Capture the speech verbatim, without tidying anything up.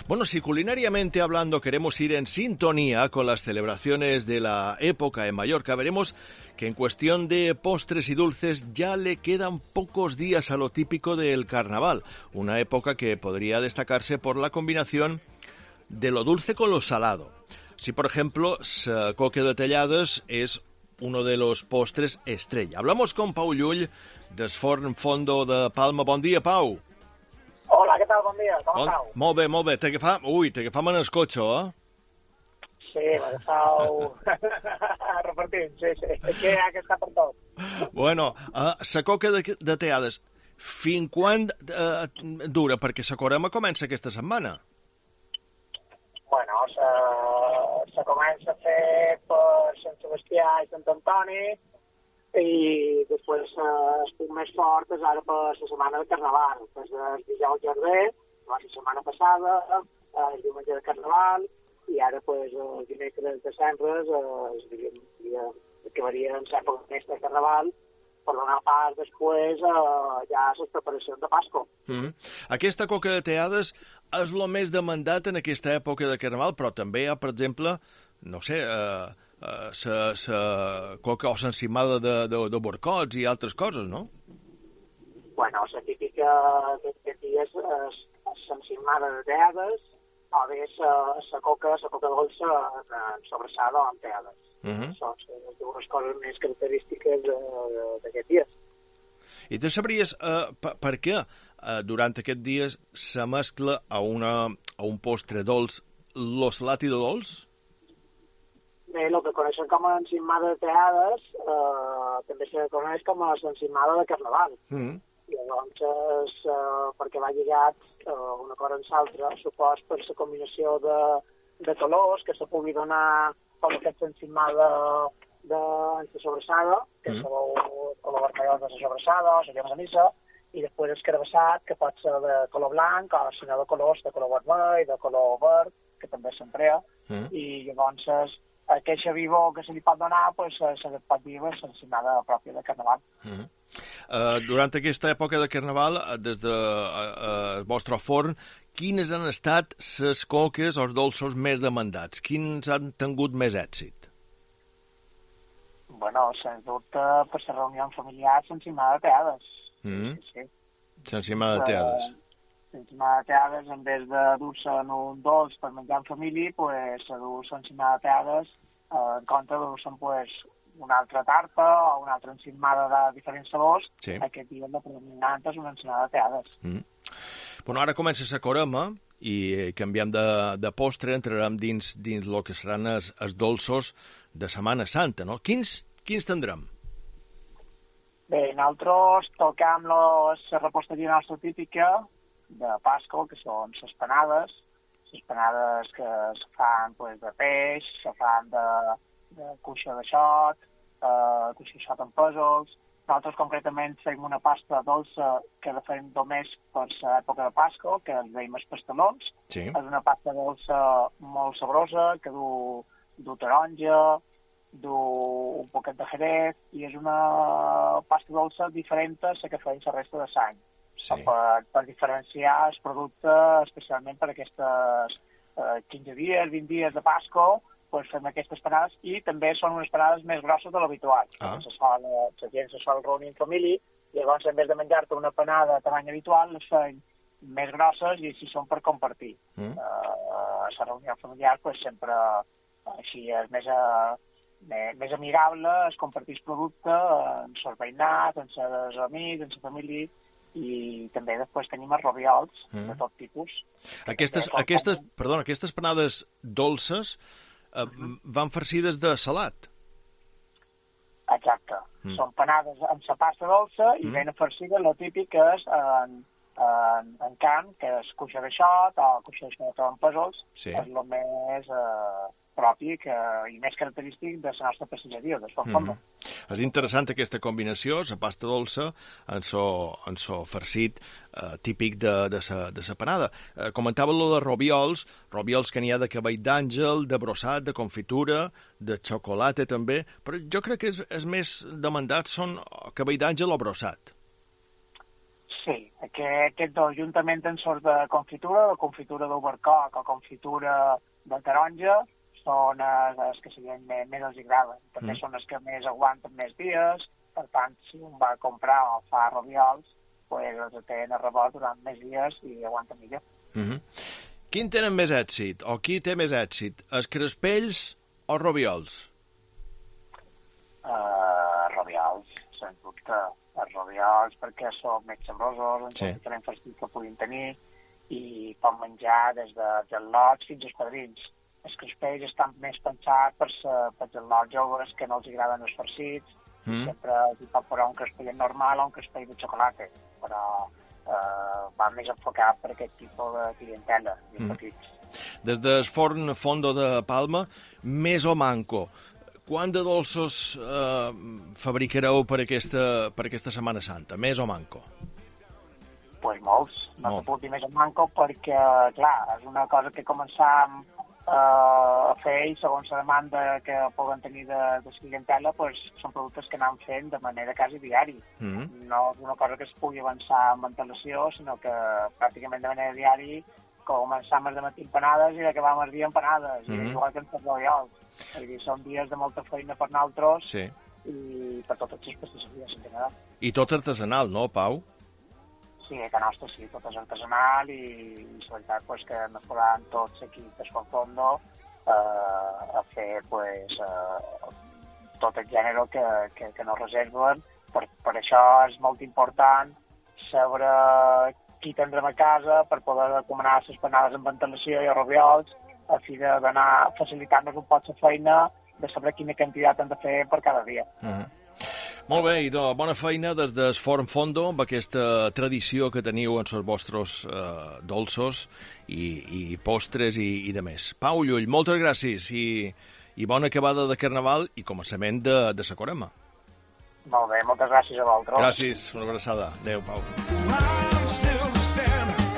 Bueno, si culinariamente hablando queremos ir en sintonía con las celebraciones de la época en Mallorca, veremos que en cuestión de postres y dulces ya le quedan pocos días a lo típico del carnaval, una época que podría destacarse por la combinación de lo dulce con lo salado. Si, por ejemplo, coque de tallades es uno de los postres estrella. Hablamos con Pau Llull, del Forn Fondo de Palma. Bon dia, Pau. Hola, què tal? Bon dia, com bon, estàu? Molt bé, molt bé. T'agafam, ui, t'agafam en el cotxe, eh? Sí, m'agafau repartint, sí, sí. És que hi ha que estar per tot. Bueno, uh, la coca de, de teades, fins quan uh, dura? Perquè la corema comença aquesta setmana. Bueno, se, se comença a fer per Sant Sebastià i Sant Antoni, i després eh, el punt més fort és ara per la setmana de Carnaval, des del dijous Jardí, la setmana passada, eh, el diumenge de Carnaval, i ara pues, el dimecres de Sembres, eh, diríem, que varia en l'època aquesta de Carnaval, per donar pas després eh, ja a les preparacions de Pasco. Mm. Aquesta coca de teades és el més demandat en aquesta època de Carnaval, però també hi ha, per exemple, no sé, eh, Uh, sa, sa coca o s'encimada de, de, de borcots i altres coses, no? Bueno, la típica d'aquest dia és l'encimada de teades, o bé la coca, la coca dolça en sobrassada o en teades. Uh -huh. Són les dues coses més característiques d'aquest dia. I tu sabries uh, per, per què uh, durant aquest dia se mescla a, una, a un postre dolç lo salat i lo dolç? Bé, el que coneixen com a encimada de teades eh, també se coneix com a l'encimada de Carnaval. Mm. I llavors, eh, perquè va lligat eh, una cosa amb l'altra, supos per la combinació de, de colors que se pugui donar com aquesta encimada de, de sobrassada, que mm. és el color vermellós de la sobrassada o la llama de missa, i després el carabassat, que pot ser de color blanc o si no de colors de color vermell, de color verd, que també s'emprea, mm. i llavors aquesta vivor que se li pot donar pues, se li pot dir l'encimada pròpia de Carnaval. Uh -huh. uh, durant aquesta època de Carnaval, des del de, uh, vostre forn, quines han estat les coques o els dolços més demandats? Quins han tingut més èxit? Bueno, sens dubte, per les reunions familiars, l'encimada de teades. Uh -huh. Sí, sí. L'encimada de teades. Uh, L'encimada de teades, en vez de dur-se en un dolç per menjar en família, pues, se du l'encimada de teades eh, en compte de dur-se pues, una altra tarta o una altra encimada de diferents sabors. Sí. Aquest dia la predominant és una encimada de teades. Mm. Bueno, ara comença la corema i canviem de, de postre, entrarem dins, dins el que seran els, els dolços de Setmana Santa, no? Quins, quins tindrem? Bé, nosaltres toquem la reposteria nostra típica, de Pasco, que són les panades, les panades que se fan pues, de peix, se fan de, de cuixa de xot, uh, cuixa de xot amb pèsols. Nosaltres concretament fem una pasta dolça que la fem només per l'època de Pasco, que els veiem els pastelons. Sí. És una pasta dolça molt sabrosa, que du, du taronja, du un poquet de jerez, i és una pasta dolça diferent a la que fem la resta de l'any. Sí. Per, per diferenciar el producte, especialment per aquestes eh, quinze dies, vint dies de Pasco, doncs fem aquestes panades, i també són unes panades més grosses de l'habitual. Ah. La gent se sol reunir en família, i llavors, en vez de menjar-te una panada de tamany habitual, les fem més grosses i així són per compartir. Mm. Uh, a la reunió familiar, doncs sempre així és més, uh, més, més amigable, es compartir el producte en els veïnats, en els amics, en la família, i també després tenim els robiols mm. de tot tipus. Aquestes, aquestes, perdona, aquestes panades dolces eh, mm. van farcides de salat. Exacte. Mm. Són panades amb la pasta dolça i mm. ben farcides, el típic és en, en, en camp, que és cuixa de xot o cuixa de xot amb pèsols, sí. És el més eh, propi que, i més característic de la nostra passegeria, de Son Fondo. Mm. És interessant aquesta combinació, la pasta dolça en so, en so farcit eh, típic de, de, sa, de sa panada. Eh, comentava lo de robiols, robiols que n'hi ha de cabell d'àngel, de brossat, de confitura, de xocolata també, però jo crec que és, és més demandat són cabell d'àngel o brossat. Sí, aquest, aquests dos, juntament amb sort de confitura, de confitura d'overcock o confitura de taronja, són els que siguen més, més els agraden. També mm. són els que més aguanten més dies, per tant, si un va comprar o fa roviols, pues, els tenen a rebot durant més dies i aguanten millor. Mm -hmm. Quin tenen més èxit, o qui té més èxit, els crespells o roviols? Uh, roviols, sens dubte. Els roviols perquè són més sabrosos, en sí. Els diferents festits que puguin tenir, i pot menjar des de gel·lots fins als padrins. Els crespells estan més pensats per, per gel·lots joves que no els agraden els farcits, mm. sempre hi pot posar un crespell normal o un crespell de xocolata, però eh, va més enfocat per aquest tipus de clientela, mm. petits. Des del forn Fondo de Palma, més o manco, quant de dolços eh, fabricareu per aquesta, per aquesta Setmana Santa? Més o manco? Doncs pues molts. No Molt. Te puc dir més o manco perquè, clar, és una cosa que començam eh, a fer i segons la demanda que puguen tenir de, de clientela, pues, són productes que anem fent de manera quasi diària. Mm -hmm. No és una cosa que es pugui avançar amb antelació, sinó que pràcticament de manera diària començam el dematí empanades i acabam el dia empanades, mm -hmm. i igual que en els roviols. És dir, són dies de molta feina per nosaltres, sí. I per totes les pastisseries en general. I tot artesanal, no, Pau? Sí, a nostre sí, tot és artesanal i, i la veritat pues, que ens posem tots aquí a Pesco Fondo eh, a fer pues, eh, tot el gènere que, que, que nos reserven. Per, per això és molt important saber qui tindrem a casa per poder recomanar les panades amb ventilació i roviols, a fi d'anar facilitant-nos un poc la feina de saber quina quantitat hem de fer per cada dia. Uh-huh. Molt bé, idò, bona feina des del Forn Fondo amb aquesta tradició que teniu en els vostres eh, dolços i, i postres i, i de més. Pau Llull, moltes gràcies i, i bona acabada de Carnaval i començament de, de la Corema. Molt bé, moltes gràcies a vosaltres. Gràcies, una abraçada. Adéu, Pau.